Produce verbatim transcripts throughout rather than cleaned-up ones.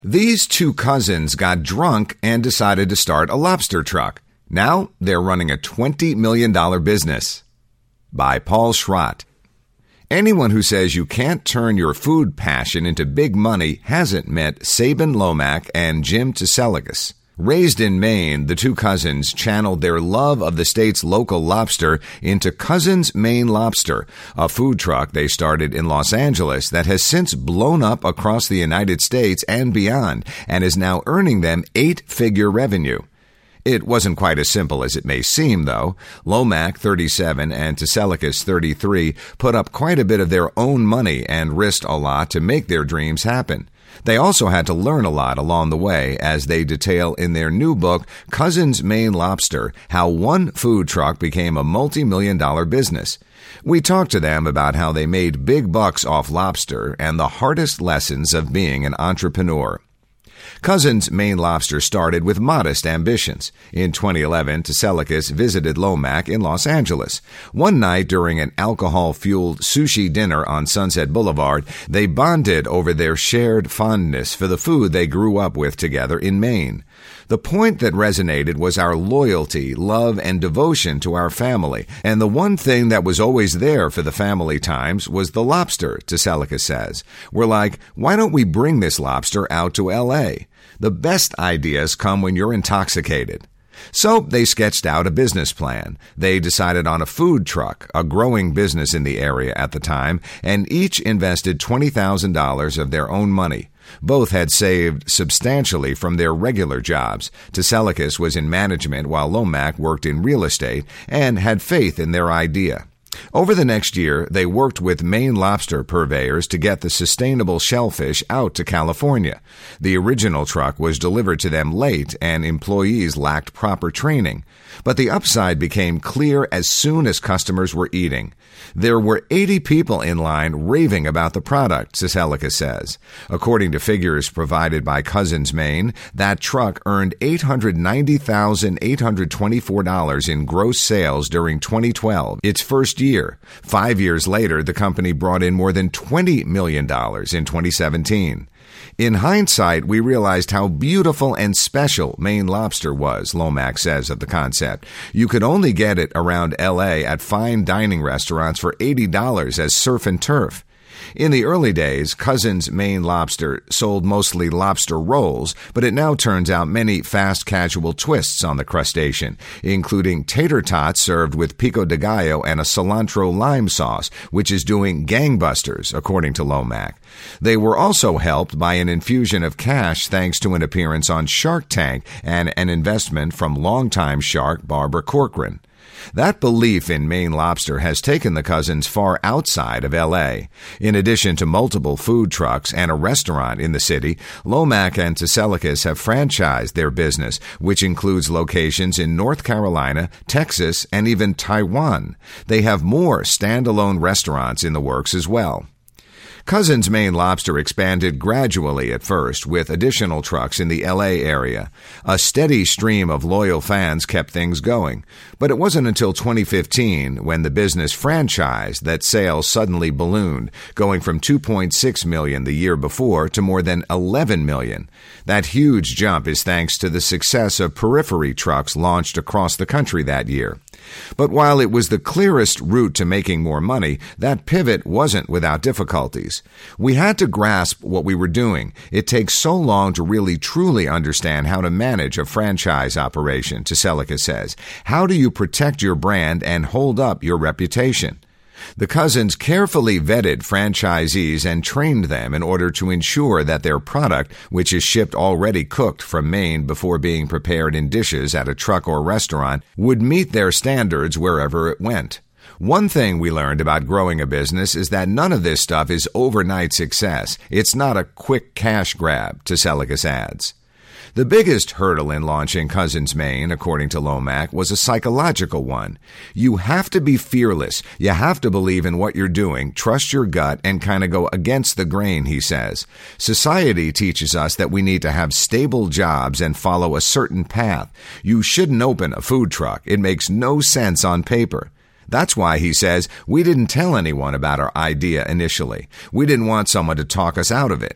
These two cousins got drunk and decided to start a lobster truck. Now they're running a twenty million dollars business. By Paul Schrott. Anyone who says you can't turn your food passion into big money hasn't met Sabin Lomack and Jim Tselikis. Raised in Maine, the two cousins channeled their love of the state's local lobster into Cousins Maine Lobster, a food truck they started in Los Angeles that has since blown up across the United States and beyond and is now earning them eight-figure revenue. It wasn't quite as simple as it may seem, though. Lomack, thirty-seven, and Tselikis, thirty-three, put up quite a bit of their own money and risked a lot to make their dreams happen. They also had to learn a lot along the way, as they detail in their new book, Cousins Maine Lobster, how one food truck became a multi-million dollar business. We talked to them about how they made big bucks off lobster and the hardest lessons of being an entrepreneur. Cousins Maine Lobster started with modest ambitions. In twenty eleven, Tselikis visited Lomack in Los Angeles. One night during an alcohol-fueled sushi dinner on Sunset Boulevard, they bonded over their shared fondness for the food they grew up with together in Maine. The point that resonated was our loyalty, love, and devotion to our family, and the one thing that was always there for the family times was the lobster, Tselikis says. We're like, why don't we bring this lobster out to L A? The best ideas come when you're intoxicated. So they sketched out a business plan. They decided on a food truck, a growing business in the area at the time, and each invested twenty thousand dollars of their own money. Both had saved substantially from their regular jobs. Tselikis was in management while Lomack worked in real estate and had faith in their idea. Over the next year, they worked with Maine lobster purveyors to get the sustainable shellfish out to California. The original truck was delivered to them late, and employees lacked proper training. But the upside became clear as soon as customers were eating. There were eighty people in line raving about the product, Tselikis says. According to figures provided by Cousins Maine, that truck earned eight hundred ninety thousand eight hundred twenty-four dollars in gross sales during twenty twelve, its first year. Five years later, the company brought in more than twenty million dollars in twenty seventeen. In hindsight, we realized how beautiful and special Maine lobster was, Lomack says of the concept. You could only get it around L A at fine dining restaurants for eighty dollars as surf and turf. In the early days, Cousins Maine Lobster sold mostly lobster rolls, but it now turns out many fast casual twists on the crustacean, including tater tots served with pico de gallo and a cilantro lime sauce, which is doing gangbusters, according to Lomack. They were also helped by an infusion of cash thanks to an appearance on Shark Tank and an investment from longtime shark Barbara Corcoran. That belief in Maine lobster has taken the cousins far outside of L A. In addition to multiple food trucks and a restaurant in the city, Lomack and Tselikis have franchised their business, which includes locations in North Carolina, Texas, and even Taiwan. They have more standalone restaurants in the works as well. Cousins Maine Lobster expanded gradually at first, with additional trucks in the L A area. A steady stream of loyal fans kept things going. But it wasn't until twenty fifteen, when the business franchised, that sales suddenly ballooned, going from two point six million dollars the year before to more than eleven million dollars. That huge jump is thanks to the success of periphery trucks launched across the country that year. But while it was the clearest route to making more money, that pivot wasn't without difficulties. We had to grasp what we were doing. It takes so long to really truly understand how to manage a franchise operation, Tselikis says. How do you protect your brand and hold up your reputation? The cousins carefully vetted franchisees and trained them in order to ensure that their product, which is shipped already cooked from Maine before being prepared in dishes at a truck or restaurant, would meet their standards wherever it went. One thing we learned about growing a business is that none of this stuff is overnight success. It's not a quick cash grab, Tselikis adds. The biggest hurdle in launching Cousins Maine, according to Lomack, was a psychological one. You have to be fearless. You have to believe in what you're doing, trust your gut, and kind of go against the grain, he says. Society teaches us that we need to have stable jobs and follow a certain path. You shouldn't open a food truck. It makes no sense on paper. That's why, he says, we didn't tell anyone about our idea initially. We didn't want someone to talk us out of it.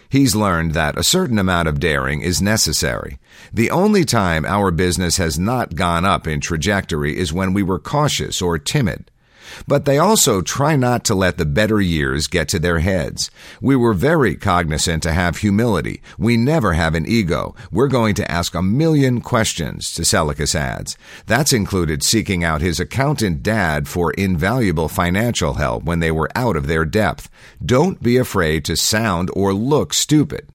He's learned that a certain amount of daring is necessary. The only time our business has not gone up in trajectory is when we were cautious or timid. But they also try not to let the better years get to their heads. We were very cognizant to have humility. We never have an ego. We're going to ask a million questions, Tselicus adds. That's included seeking out his accountant dad for invaluable financial help when they were out of their depth. Don't be afraid to sound or look stupid.